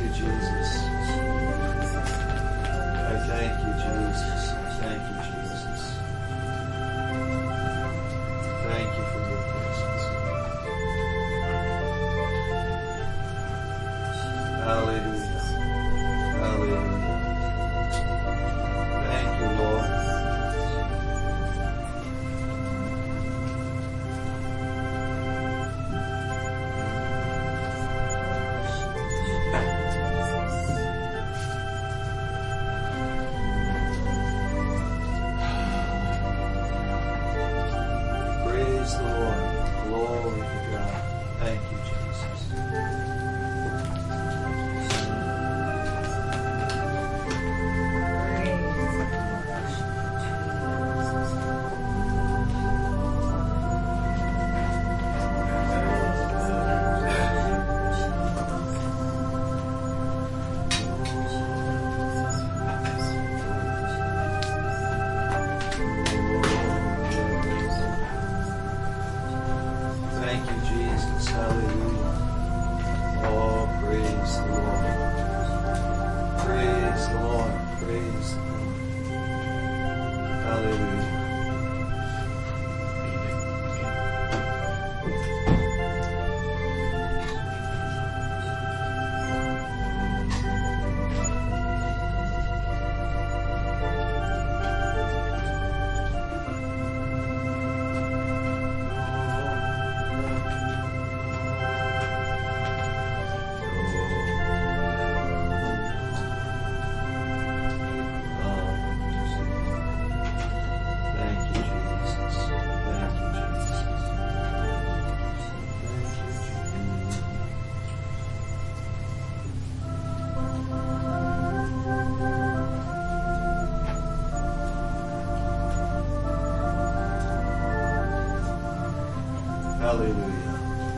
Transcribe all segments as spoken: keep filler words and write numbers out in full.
you, Jesus. I thank you, Jesus. Thank you, Jesus. Thank you for your presence. Hallelujah. Hallelujah. Thank you, Lord. Praise the Lord. Glory to God. Thank you, Jesus. Thank you, Jesus. Hallelujah. Oh, praise the Lord. Praise the Lord. Praise the Lord. Hallelujah. Thank you, Jesus. Thank you, Jesus. Hallelujah.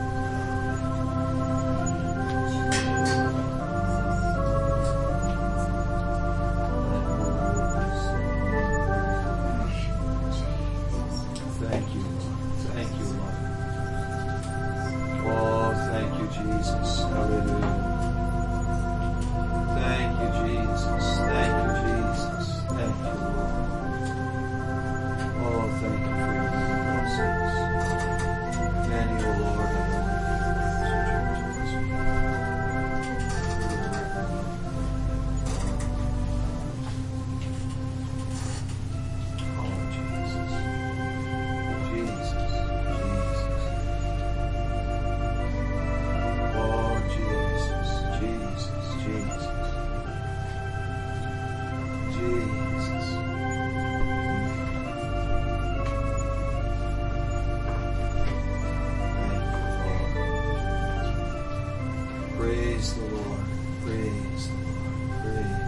Thank you, Lord. Thank you, Lord. Oh, thank you, Jesus. Hallelujah. Thank you, Jesus. Thank you, Jesus. Thank you, Lord. Oh, thank you for your blessings. Many, oh Lord, are the ones who Oh, Jesus. Jesus. Jesus. Oh, Jesus. Jesus. Jesus. Jesus. Thank you, Lord. Praise the Lord. Praise the Lord. Praise